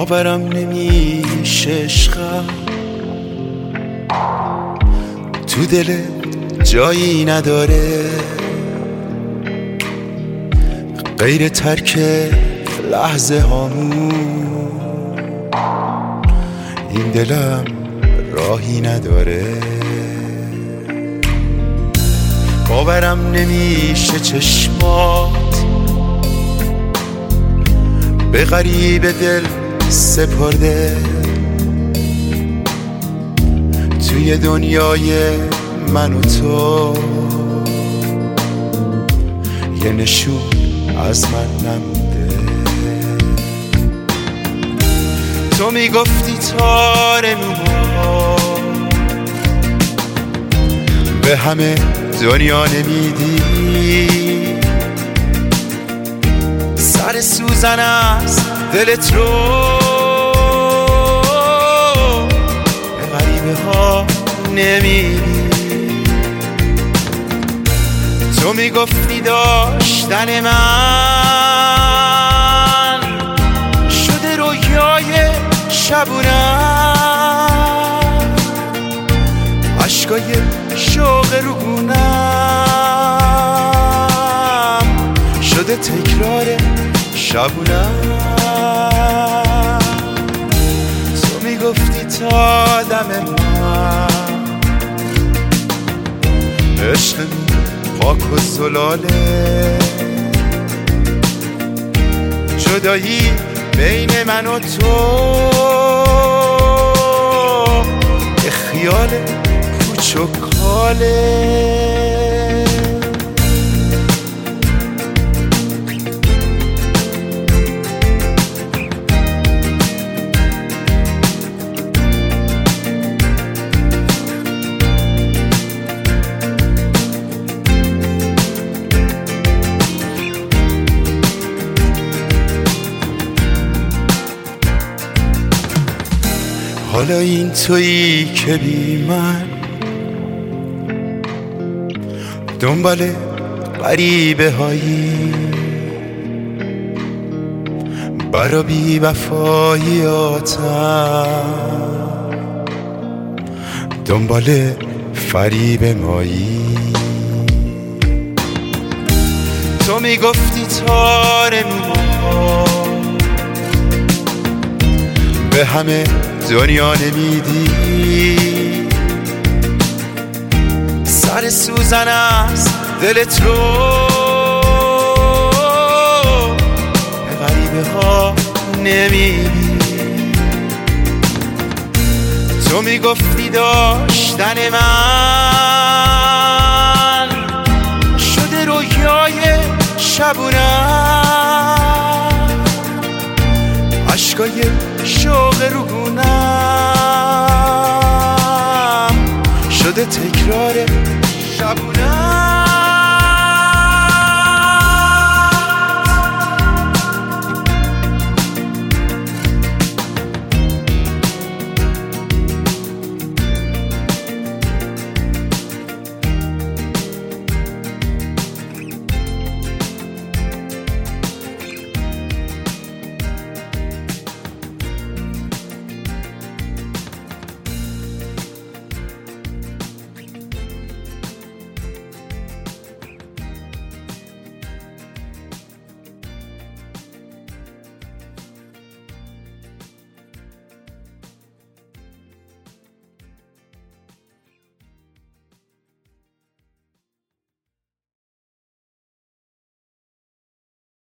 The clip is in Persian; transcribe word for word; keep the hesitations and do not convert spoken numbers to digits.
باورم نمیشه عشقم تو دل جایی نداره غیر ترک لحظه هامون این دلم راهی نداره باورم نمیشه چشمات به غریب دل سپرده توی دنیای من و تو یه نشون از من نمونده تو میگفتی تار نوما به همه دنیا نمیدی سر سوزن از دلت رو به غریبه ها نمیدی تو میگفتی داشتن من شده رویای شبونم عشقای شوق روگونم شده تکرار شبونم تو میگفتی تا دم من عشق پاک و زلاله جدایی بین من و تو یه خیال کوچ و کاله حالا این تویی که بی من دنبال غریبه هایی برا بی وفاییاتم دنبال فریب مایی تو میگفتی تار نوما به همه دنیا نمیدی سر سوزن از دلت رو به غریبه ها نمیدی تو میگفتی داشتن من شده رویای شبونم عشقای شوق روگونم شده تکرار شبونم